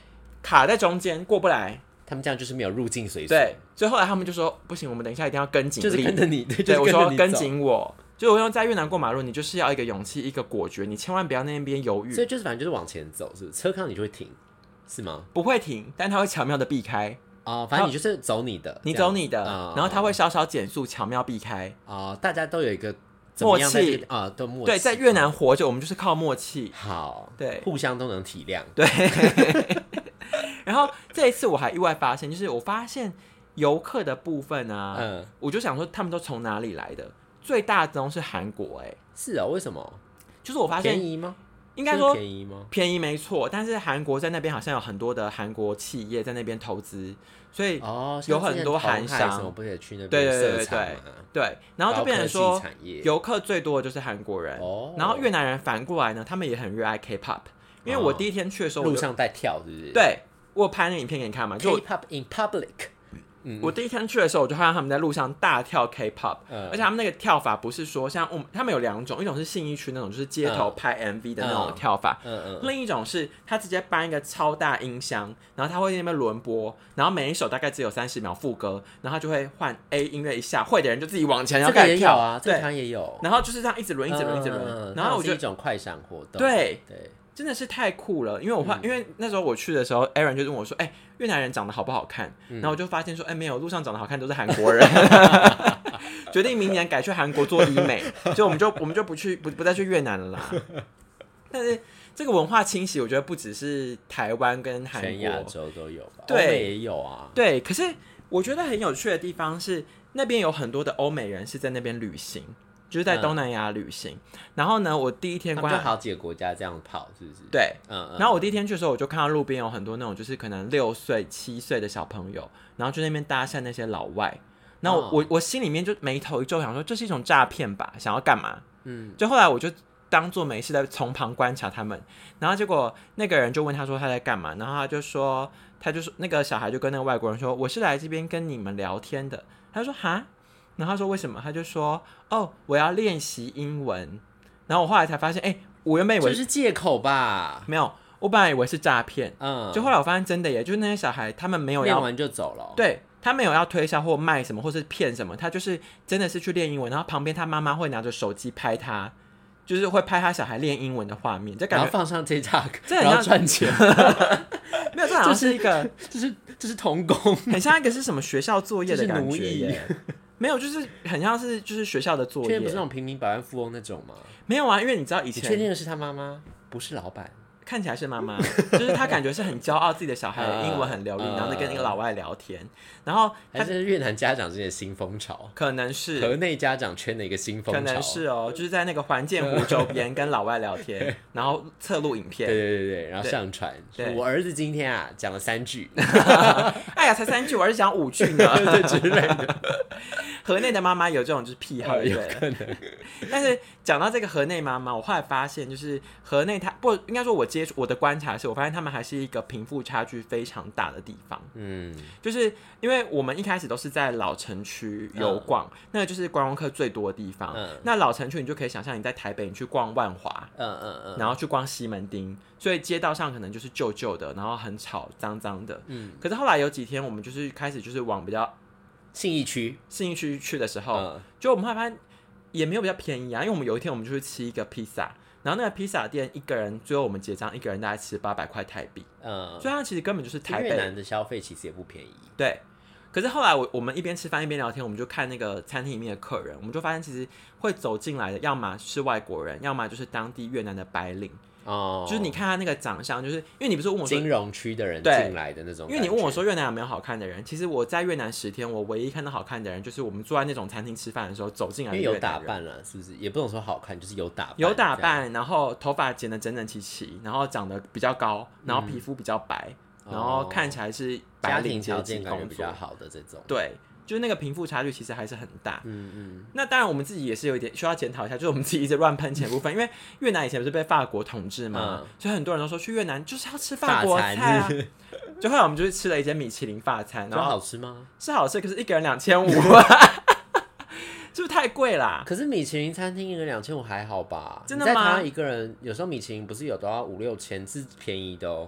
卡在中间过不来。 他们这样就是没有入境随俗。 对，所以后来他们就说不行，我们等一下一定要跟紧， 就是跟着你。对， 对就是、 我说跟紧我。就我用在越南过马路，你就是要一个勇气，一个果决，你千万不要那边犹豫。 所以就是反正就是往前走，是不是？车看到你就会停，是吗？ 不会停，但他会巧妙的避开。 哦，反正你就是走你的， 你走你的， 哦、 然后他会稍稍减速，巧妙避开。 哦，大家都有一个默契啊、哦，都默契。 对，在越南活着，我们就是靠默契。 好， 对， 互相都能体谅。 对。然后这一次我还意外发现，就是我发现游客的部分啊，嗯，我就想说他们都从哪里来的？最大宗是韩国、欸，哎， 是啊、哦，为什么？ 就是我发现便宜吗？ 应该说便宜吗？ 便宜没错，但是韩国在那边好像有很多的韩国企业在那边投资，所以有很多韩商， 什么不可以去那边？ 对对对对对，然后就变成说游客最多的就是韩国人， 哦、 然后越南人反过来呢，他们也很热爱 K-pop， 因为我第一天去的时候， 路上在跳，是不是？ 对，我有拍那个影片给你看嘛，就 K-pop in public。 嗯、我第一天去的时候，我就看到他们在路上大跳 K-pop，、嗯、而且他们那个跳法不是说像我们，他们有两种，一种是信义区那种，就是街头拍 M V 的那种跳法，嗯嗯嗯、另一种是他直接搬一个超大音箱，然后他会在那边轮播，然后每一首大概只有三十秒副歌，然后他就会换 A 音乐一下，会的人就自己往前然后开始跳啊，这个也有， 然后就是这样一直轮，一直轮，一直轮， 嗯、 然后我觉得是一种快闪活动， 对对。 真的是太酷了，因为我怕、嗯，因为那时候我去的时候 ，Aaron 就问我说：“哎、欸，越南人长得好不好看？”嗯、然后我就发现说：“哎、欸，没有，路上长得好看都是韩国人。”决定明年改去韩国做医美，就我们就我们就不去不不再去越南了啦。但是这个文化侵袭，我觉得不只是台湾跟韩国， 全亚洲都有吧？ 对， 欧美也有啊。 对，可是我觉得很有趣的地方是，那边有很多的欧美人是在那边旅行。就是在东南亚旅行、嗯，然后呢，我第一天观察好几个国家这样跑，是不是？ 对， 嗯嗯。 然后我第一天去的时候，我就看到路边有很多那种就是可能六岁、七岁的小朋友，然后去那边搭讪那些老外。然后我、哦、我我心里面就眉头一皱，想说这是一种诈骗吧？想要干嘛？嗯。就后来我就当做没事在从旁观察他们，然后结果那个人就问他说他在干嘛，然后他就说他就说那个小孩就跟那个外国人说我是来这边跟你们聊天的，他就说哈。然后他说为什么？他就说哦，我要练习英文。然后我后来才发现，哎、欸，我原本以为这是借口吧？ 没有，我本来以为是诈骗。 嗯， 就后来我发现真的耶，就是那些小孩他们没有要练完就走了。 对，他没有要推销或卖什么，或是骗什么，他就是真的是去练英文。然后旁边他妈妈会拿着手机拍他，就是会拍他小孩练英文的画面，就感觉然后放上 TikTok， 这很像赚钱。 没有，这好像是一个， 这是这是童工， 很像一个是什么学校作业的感觉耶。 没有，就是很像是就是学校的作业。 确定不是那种平民百万富翁那种吗？ 没有啊，因为你知道以前。 你确定的是他妈妈，不是老板？ 看起来是妈妈，就是他感觉是很骄傲自己的小孩英文很流利，然后在跟一个老外聊天，然后还是越南家长之间的新风潮， 可能是河内家长圈的一个新风潮， 可能是哦，就是在那个环建湖周边跟老外聊天，然后侧录影片， 对对对对，然后上传。我儿子今天啊讲了三句， 哎呀才三句，我儿子讲五句呢， 对之类的。 河内的妈妈有这种就是癖好， 有可能。 但是讲到这个河内妈妈，我后来发现就是河内它不应该说我接触我的观察是我发现他们还是一个贫富差距非常大的地方。嗯，就是因为我们一开始都是在老城区游逛、嗯，那个就是观光客最多的地方。嗯，那老城区你就可以想象你在台北你去逛万华，嗯嗯嗯，然后去逛西门町，所以街道上可能就是旧旧的，然后很吵脏脏的。嗯，可是后来有几天我们就是开始就是往比较信义区信义区去的时候，嗯、就我们会发现也没有比较便宜啊，因为我们有一天我们就去吃一个披萨。然后那个披萨店一个人最后我们结账，一个人大概吃八百块台币，嗯，所以它其实根本就是台北。 越南的消费其实也不便宜， 对。可是后来我我们一边吃饭一边聊天，我们就看那个餐厅里面的客人，我们就发现其实会走进来的，要么是外国人，要么就是当地越南的白领。哦，就是你看他那个长相，就是因为你不是问我说金融区的人进来的那种， 因为你问我说越南有没有好看的人，其实我在越南十天，我唯一看到好看的人就是我们坐在那种餐厅吃饭的时候走进来的越南人， 因为有打扮了，是不是？也不能说好看，就是有打扮， 有打扮，然后头发剪得整整齐齐，然后长得比较高，然后皮肤比较白，嗯、然后看起来是白领家庭条件感觉比较好的这种， 对。就是那个贫富差距其实还是很大，嗯嗯。那当然我们自己也是有一点需要检讨一下，就是我们自己一直乱喷钱部分，因为越南以前不是被法国统治嘛、嗯，所以很多人都说去越南就是要吃法国菜啊。就后来我们就是吃了一间米其林法餐，然后好吃吗？ 是好吃，可是一个人两千五，是不是太贵啦？ 可是米其林餐厅一个人两千五还好吧？ 真的吗？ 在台湾一个人有时候米其林不是有都要五六千，是便宜的哦。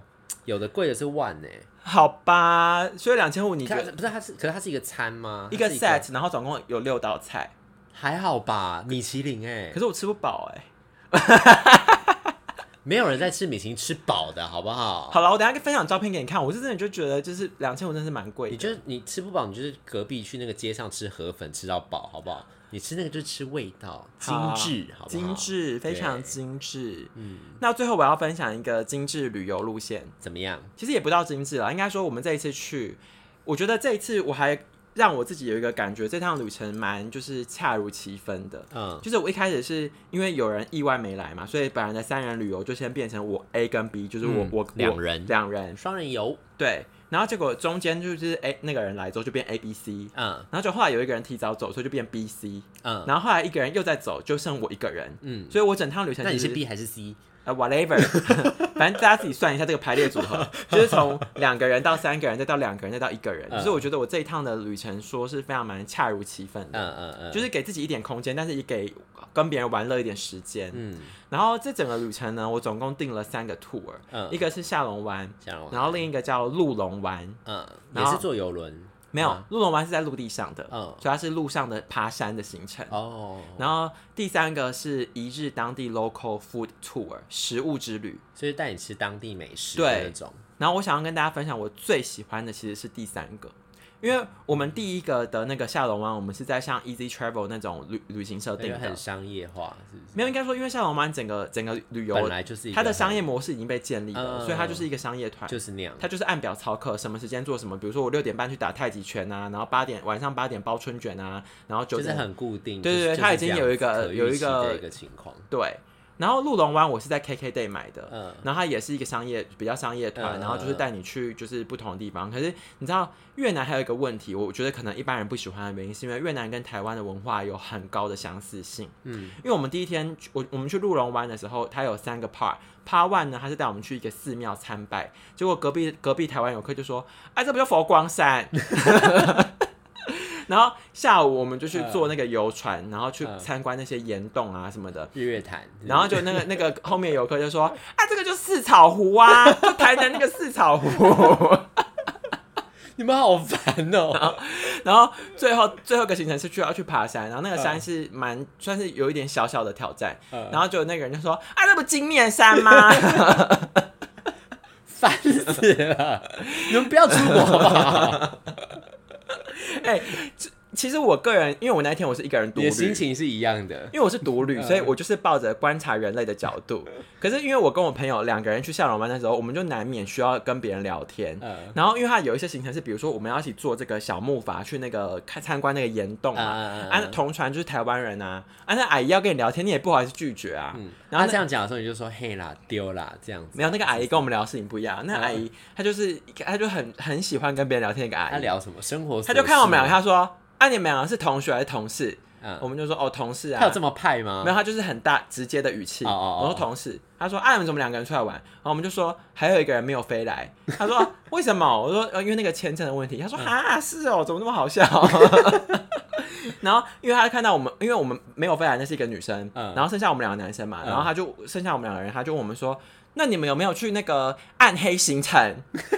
有的贵的是万呢、欸。 好吧，所以两千五，你觉得不是它是？可是它是一个餐吗？ 一个 set， 然后总共有六道菜， 还好吧？米其林哎、欸， 可是我吃不饱哎、欸， 没有人在吃米其林吃饱的好不好？ 好了，我等一下分享照片给你看。我是真的就觉得就是两千五真的是蛮贵的。 你就是你吃不饱，你就是隔壁去那个街上吃河粉吃到饱，好不好？你吃那个就是吃味道，精致，好不好？ 精致，非常精致。嗯，那最后我要分享一个精致旅游路线， 怎么样？ 其实也不到精致啦，应该说我们这一次去，我觉得这一次我还让我自己有一个感觉，这趟旅程蛮就是恰如其分的。嗯，就是我一开始是因为有人意外没来嘛，所以本来的三人旅游就先变成我 A 跟 B， 就是我、嗯、我两人两人双人游， 对。然后结果中间就是 A 那个人来之后就变 A B C， 嗯，然后就后来有一个人提早走，所以就变 B C， 嗯，然后后来一个人又在走，就剩我一个人，嗯，所以我整趟旅程那你是 B 还是 C？ 呃 ，whatever， 反正大家自己算一下这个排列组合，就是从两个人到三个人，再到两个人，再到一个人。可是我觉得我这一趟的旅程说是非常蛮恰如其分的，嗯嗯嗯，就是给自己一点空间，但是也给跟别人玩乐一点时间。嗯，然后这整个旅程呢，我总共订了三个 tour，嗯，一个是下龙湾，然后另一个叫鹿龙湾，嗯， 也是坐游轮。 没有，鹿龙湾是在陆地上的，嗯，所以它是路上的爬山的行程。哦，然后第三个是一日当地 local food tour 食物之旅， 所以带你吃当地美食的那种。 然后我想要跟大家分享，我最喜欢的其实是第三个。因为我们第一个的那个下龙湾，我们是在像 Easy Travel 那种 旅, 旅行社订的， 很商业化，是不是？ 没有，应该说，因为下龙湾整个整个旅游本来就是它的商业模式已经被建立了，嗯、所以它就是一个商业团， 就是那样， 它就是按表操课，什么时间做什么。比如说我六点半去打太极拳啊，然后八点晚上八点包春卷啊，然后九点就是很固定， 对对对，它已经有一个有一个一个情况， 对。然后鹿龙湾我是在 K K Day 买的，嗯，然后它也是一个商业比较商业团，嗯、然后就是带你去就是不同的地方。可是你知道越南还有一个问题，我觉得可能一般人不喜欢的原因，是因为越南跟台湾的文化有很高的相似性。嗯，因为我们第一天我我们去鹿龙湾的时候，它有三个 part。Part one 呢，他是带我们去一个寺庙参拜，结果隔壁隔壁台湾游客就说：“哎，这不就佛光山？”然后下午我们就去坐那个游船，然后去参观那些岩洞啊什么的， 日月潭。 然后就那个那个后面游客就说：“啊，这个就四草湖啊，就台南那个四草湖。” 你们好烦哦、 喔！然后最后最后一个行程是去要去爬山，然后那个山是蛮算是有一点小小的挑战，嗯、然后就那个人就说：“啊，这不金面山吗？” 烦死了！你们不要出国好不好？ 哎、欸，其实我个人，因为我那天我是一个人独旅， 你的心情是一样的， 因为我是独旅，所以我就是抱着观察人类的角度。可是因为我跟我朋友两个人去下龙湾的时候，我们就难免需要跟别人聊天。嗯、然后因为它有一些行程是，比如说我们要一起坐这个小木筏去那个看参观那个岩洞嘛，嗯、啊，同船就是台湾人啊，啊，那阿姨要跟你聊天，你也不好意思拒绝啊。嗯、 然后他这样讲的时候，你就说嘿啦丢啦这样子。 没有，那个阿姨跟我们聊的事情不一样，那个阿姨她就是她就很很喜欢跟别人聊天的一个阿姨。 她聊什么生活？ 她就看我们两个，她说。啊，你们两个是同学还是同事？嗯、我们就说哦，同事啊。 他有这么派吗？ 没有，他就是很大直接的语气。哦哦哦我说同事，他说啊，你们怎么两个人出来玩？然后我们就说还有一个人没有飞来。他说为什么？我说因为那个签证的问题。他说啊，是哦，怎么那么好笑？然后因为他看到我们，因为我们没有飞来，那是一个女生，嗯、然后剩下我们两个男生嘛，然后他就剩下我们两个人，他就问我们说，那你们有没有去那个暗黑行程？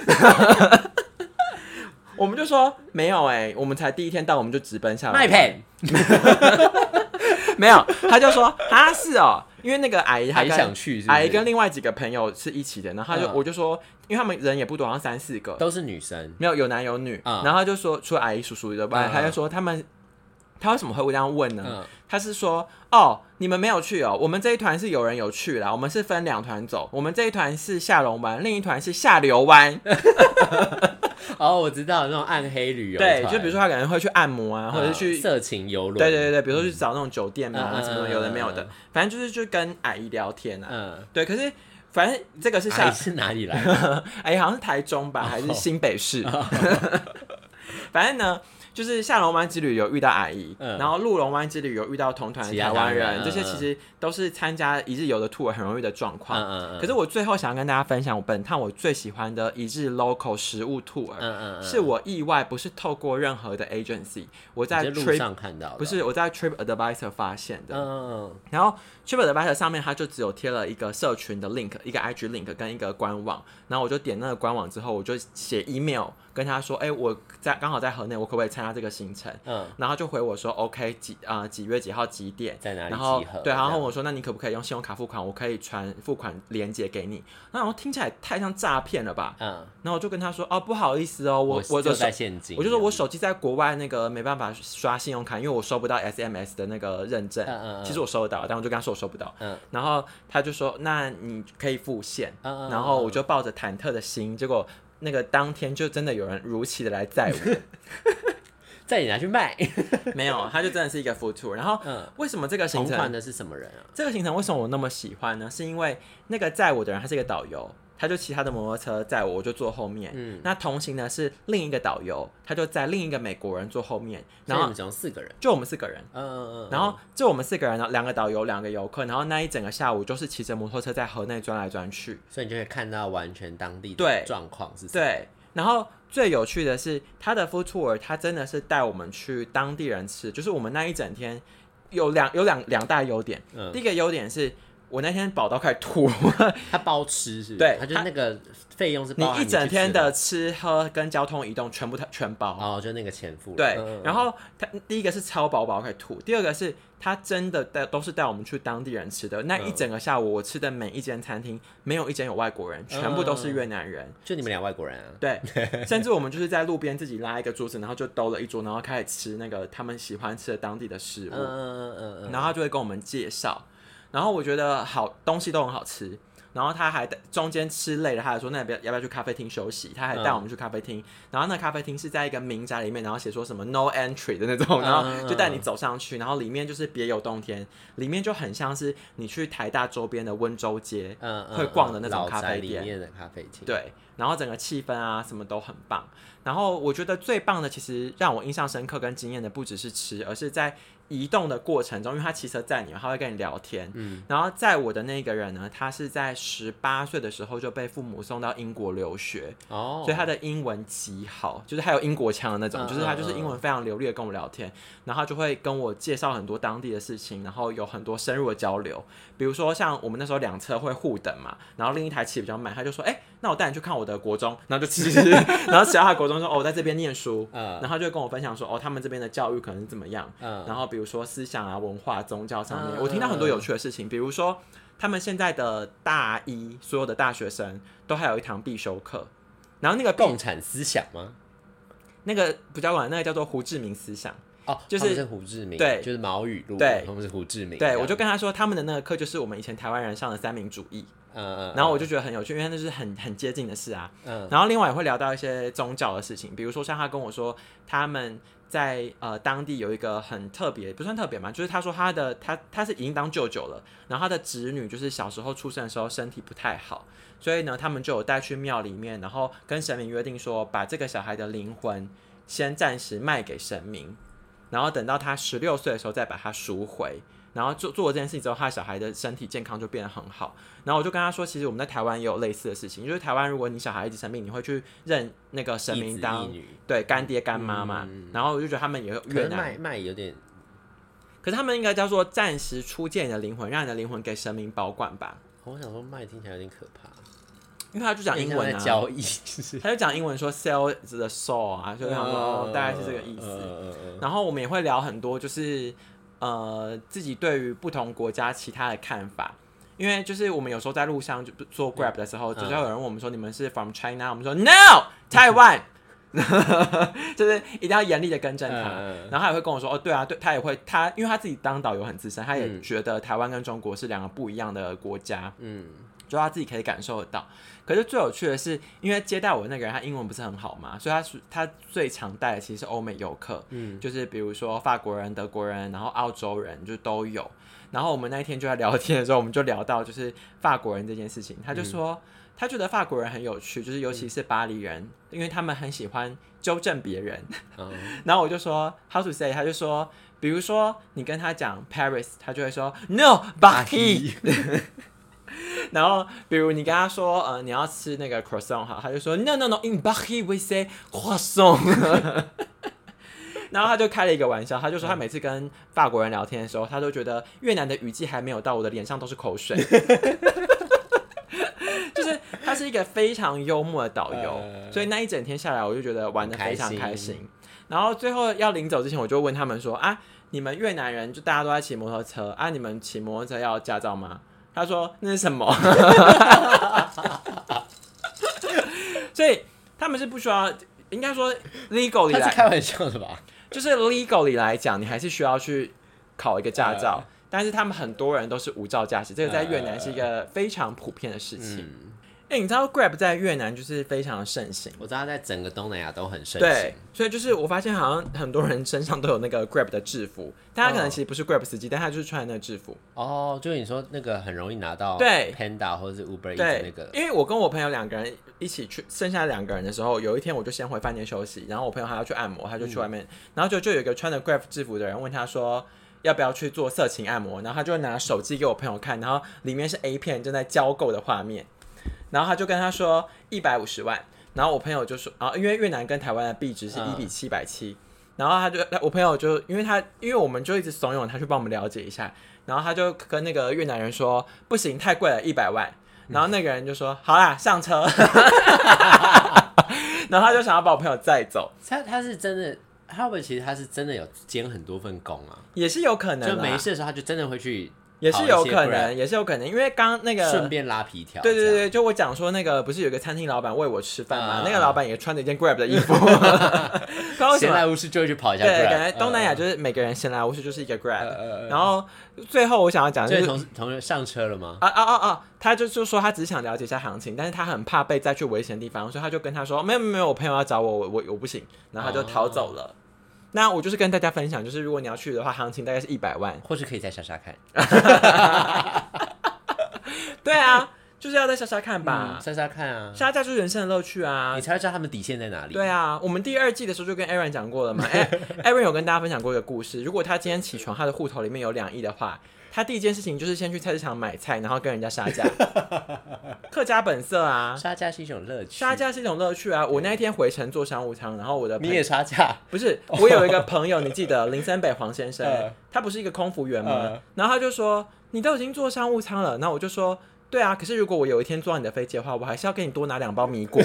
我们就说没有哎、欸，我们才第一天到，我们就直奔下来。 卖骗， 没有，他就说啊是哦，因为那个阿姨她想去是不是， 阿姨跟另外几个朋友是一起的，然后他就、嗯、我就说，因为他们人也不多，好像三四个， 都是女生， 没有有男有女，嗯、然后他就说除了阿姨叔叔的外，嗯、他就说他们。他为什么会这样问呢？嗯、他是说，哦，你们没有去哦，我们这一团是有人有去啦，我们是分兩团走，我们这一团是下龍灣，另一团是下流灣。 哦，我知道那种暗黑旅游团， 对，就比如说他可能会去按摩啊，嗯、或者是去色情游轮， 对对对，比如说去找那种酒店啊， 嗯、 什么有的没有的，反正就是就跟阿姨聊天啊，嗯，对，可是反正这个是下阿姨是哪里来的？ 阿姨好像是台中吧，还是新北市？反正呢。 就是下龙湾之旅有遇到阿姨， 嗯、 然后鹿龙湾之旅有遇到同团的台湾人，嗯、这些其实都是参加一日游的 tour 很容易的状况。嗯嗯嗯可是我最后想要跟大家分享，我本趟我最喜欢的一日 local 食物 tour，嗯嗯嗯是我意外不是透过任何的 agency， 我在 Trip 路上看到的， 不是我在 Trip Advisor 发现的。嗯嗯嗯然后 Trip Advisor 上面它就只有贴了一个社群的 link， 一个 I G link 跟一个官网，然后我就点那个官网之后，我就写 email 跟他说，哎、欸，我在刚好在河内，我可不可以参加这个行程？嗯，然后就回我说 OK 几啊、呃、几月几号几点在哪里集合？然后对，然后问我说，那你可不可以用信用卡付款？我可以传付款连结给你。然后听起来太像诈骗了吧？嗯，然后我就跟他说，哦，不好意思哦，我我就在现金， 我就说我手机在国外那个没办法刷信用卡，因为我收不到 S M S 的那个认证。嗯嗯嗯其实我收得到，但我就跟他说我收不到。嗯，然后他就说，那你可以付现。嗯嗯然后我就抱着忐忑的心，结果那个当天就真的有人如期的来载我。 载你拿去卖？ 没有，他就真的是一个 food tour。然后，为什么这个行程同团的是什么人啊？ 这个行程为什么我那么喜欢呢？是因为那个载我的人他是一个导游，他就骑他的摩托车载我，我就坐后面。嗯，那同行的是另一个导游，他就载另一个美国人坐后面。然后你们总共四个人， 就我们四个人。嗯嗯嗯。然后就我们四个人，两个导游，两个游客。然后那一整个下午就是骑着摩托车在河内转来转去， 所以你就会看到完全当地的状况是什么。 对。然后最有趣的是，他的 food tour， 他真的是带我们去当地人吃，就是我们那一整天有两有两两大优点。嗯、第一个优点是我那天饱到快吐， 他包吃是不是？ 对， 他就是那个费用是包含你一整天的吃喝跟交通移动全部全包。 哦，就那个钱付了。 对，嗯、然后他第一个是超饱饱快吐，第二个是他真的带都是带我们去当地人吃的。那一整个下午我吃的每一间餐厅没有一间有外国人，全部都是越南人。 就你们俩外国人啊？ 对，甚至我们就是在路边自己拉一个桌子，然后就兜了一桌，然后开始吃那个他们喜欢吃的当地的食物。嗯嗯嗯嗯，然后他就会跟我们介绍。然后我觉得好东西都很好吃，然后他还中间吃累了，他还说那要不要要不要去咖啡厅休息？他还带我们去咖啡厅，嗯、然后那咖啡厅是在一个民宅里面，然后写说什么 no entry 的那种，然后就带你走上去，然后里面就是别有洞天，里面就很像是你去台大周边的温州街嗯会逛的那种咖啡店， 里面的咖啡厅。 对，然后整个气氛啊什么都很棒。然后我觉得最棒的，其实让我印象深刻跟惊艳的，不只是吃，而是在移动的过程中，因为他骑车载你，他会跟你聊天。嗯，然后载我的那个人呢，他是在十八岁的时候就被父母送到英国留学，哦，所以他的英文极好，就是还有英国腔的那种，嗯、就是他就是英文非常流利的跟我聊天，然后他就会跟我介绍很多当地的事情，然后有很多深入的交流。比如说像我们那时候两车会互等嘛，然后另一台骑比较慢，他就说，哎、欸，那我带你去看我的国中，然后就骑骑骑，然后骑到他的国中说，哦，我在这边念书，嗯、然后就会跟我分享说，哦，他们这边的教育可能是怎么样，嗯、然后比如说思想啊、文化、宗教上面，嗯、我听到很多有趣的事情，比如说他们现在的大一所有的大学生都还有一堂必修课，然后那个共产思想吗？ 那个比较管那个叫做胡志明思想。 哦，就是他们是胡志明， 对， 就是毛语录， 对， 他们是胡志明。 对，我就跟他说，他们的那个课就是我们以前台湾人上的三民主义，嗯嗯，然后我就觉得很有趣，因为那是很很接近的事啊。嗯，然后另外也会聊到一些宗教的事情，比如说像他跟我说，他们在呃当地有一个很特别，不算特别嘛，就是他说他的他他是已经当舅舅了，然后他的侄女就是小时候出生的时候身体不太好，所以呢，他们就有带去庙里面，然后跟神明约定说，把这个小孩的灵魂先暂时卖给神明。然后等到他十六岁的时候再把他赎回，然后做做了这件事情之后，他的小孩的身体健康就变得很好。然后我就跟他说，其实我们在台湾也有类似的事情，就是台湾如果你小孩一直生病，你会去认那个神明当对干爹干妈嘛。嗯、然后我就觉得他们也越南卖卖有点， 可是他们应该叫做暂时出借你的灵魂，让你的灵魂给神明保管吧。 我想说卖听起来有点可怕。 因为他就讲英文啊， 交易， 他就讲英文说 sell the soul 啊，就想说、哦、大概是这个意思。然后我们也会聊很多，就是呃自己对于不同国家其他的看法。因为就是我们有时候在路上就做 Grab 的时候，就是有人问我们说你们是 from China， 我们说 No Taiwan， 就是一定要严厉的更正他。然后他也会跟我说哦，对啊，对，他也会他因为他自己当导游很资深，他也觉得台湾跟中国是两个不一样的国家。嗯。就他自己可以感受得到，可是最有趣的是，因为接待我的那个人他英文不是很好嘛，所以他他最常带的其实是欧美游客，嗯，就是比如说法国人、德国人，然后澳洲人就都有。然后我们那一天就在聊天的时候，我们就聊到就是法国人这件事情，他就说。嗯他觉得法国人很有趣，就是尤其是巴黎人，因为他们很喜欢纠正别人。嗯、然后我就说 how to say， 他就说，比如说你跟他讲 Paris， 他就会说 no Paris。然后，比如你跟他说，呃，你要吃那个 croissant 哈，他就说 no no no，in Paris we say croissant。然后他就开了一个玩笑，他就说他每次跟法国人聊天的时候，他都觉得越南的雨季还没有到，我的脸上都是口水。就是他是一个非常幽默的导游，呃、所以那一整天下来，我就觉得玩得非常开心。然后最后要临走之前，我就问他们说：“啊，你们越南人就大家都在骑摩托车啊，你们骑摩托车要驾照吗？”他说：“那是什么？”所以他们是不需要，应该说 legally 他是开玩笑的吧？ 就是 legally 来讲，你还是需要去考一个驾照。呃但是他们很多人都是无照驾驶，这个在越南是一个非常普遍的事情。哎、嗯欸，你知道 Grab 在越南就是非常盛行， 我知道在整个东南亚都很盛行。 对，所以就是我发现好像很多人身上都有那个 Grab 的制服，但他可能其实不是 Grab 司机，但他就是穿那个制服。 哦，就是你说那个很容易拿到 Panda 或者是 Uber Eats 那个。 因为我跟我朋友两个人一起去，剩下两个人的时候，有一天我就先回饭店休息，然后我朋友还要去按摩，他就去外面，嗯、然后就就有一个穿着 Grab 制服的人问他说。要不要去做色情按摩？然后他就拿手机给我朋友看，然后里面是 A 片正在交购的画面，然后他就跟他说一百五十万，然后我朋友就说啊，因为越南跟台湾的币值是一比七百七，然后他就我朋友就因为他因为我们就一直怂恿他去帮我们了解一下，然后他就跟那个越南人说不行，太贵了，一百万，然后那个人就说好啦，上车，然后他就想要把我朋友载走， 他他是真的。他会不会其实他是真的有兼很多份工啊？ 也是有可能， 就没事的时候他就真的会去， 也是有可能，也是有可能，因为刚那个顺便拉皮条。 对对对，就我讲说那个不是有个餐厅老板喂我吃饭嘛，uh, 那个老板也穿着一件 Grab 的衣服， 闲来无事就会去跑一下 Grab。 对，感觉东南亚就是每个人闲来无事就是一个 Grab。Uh, 然后最后我想要讲就是， 同同学上车了吗？ 啊啊啊啊！他就就说他只是想了解一下行情，但是他很怕被载去危险的地方，所以他就跟他说没有没有，我朋友要找我，我我我不行，然后他就逃走了。Uh, 那我就是跟大家分享，就是如果你要去的话，行情大概是一百万， 或是可以再杀杀看。 对啊，就是要再杀杀看吧， 杀杀、嗯、看啊， 杀价就是人生的乐趣啊， 你才会知道他们底线在哪里。 对啊，我们第二季的时候就跟 Aaron 讲过了嘛，Aaron 有跟大家分享过一个故事，如果他今天起床，他的户头里面有两亿的话。他第一件事情就是先去菜市场买菜，然后跟人家杀价，客家本色啊， 杀价是一种乐趣， 杀价是一种乐趣啊！我那一天回程坐商务舱，然后我的你也杀价？ 不是，我有一个朋友，你记得林森北黄先生，他不是一个空服员吗？然后他就说：“你都已经坐商务舱了。”然后我就说：“对啊，可是如果我有一天坐到你的飞机的话，我还是要给你多拿两包米果。”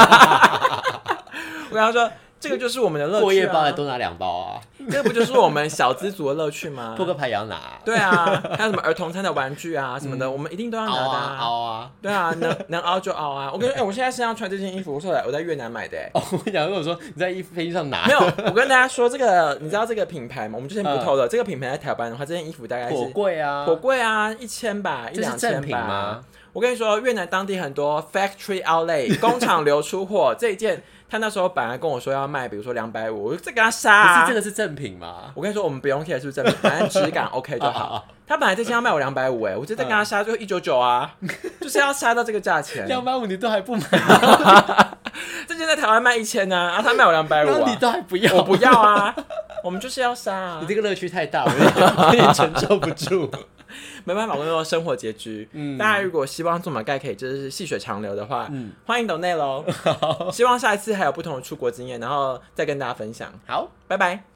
我跟他说。这个就是我们的乐趣、啊。 过夜包还多拿两包啊， 这不就是我们小资族的乐趣吗？ 扑克牌也要拿、啊。 对啊，还有什么儿童餐的玩具啊什么的，嗯、我们一定都要拿的、 啊。凹啊！啊对啊，能能凹就凹啊！我跟你说、欸，我现在身上穿这件衣服，我是我在越南买的、欸。 哦，我想跟我说你在衣服飞机上拿。 没有，我跟大家说这个，你知道这个品牌吗？我们之前不透了。嗯、这个品牌在台湾的话，这件衣服大概是火贵啊， 火贵啊，一千吧，一两千吧。我跟你说，越南当地很多 factory outlet 工厂流出货，这一件他那时候本来跟我说要卖，比如说两百五，我就再给他杀、啊。 不是这个是正品吗？ 我跟你说，我们不用 care 是不是正品，反正质感 OK 就好。他本来这件要卖我两百五，哎，我就再跟他杀，就一九九啊，就是要杀到这个价钱。 两百五你都还不买？ 这件在台湾卖一千呢，啊，他卖我两百五啊， 你都还不要？ 我不要啊，我们就是要杀啊。 你这个乐趣太大，我有点承受不住。 没办法，我跟你说，生活拮据。嗯，大家如果希望做马盖可以就是细水长流的话，嗯，欢迎抖内喽。希望下一次还有不同的出国经验，然后再跟大家分享。 好， 拜拜。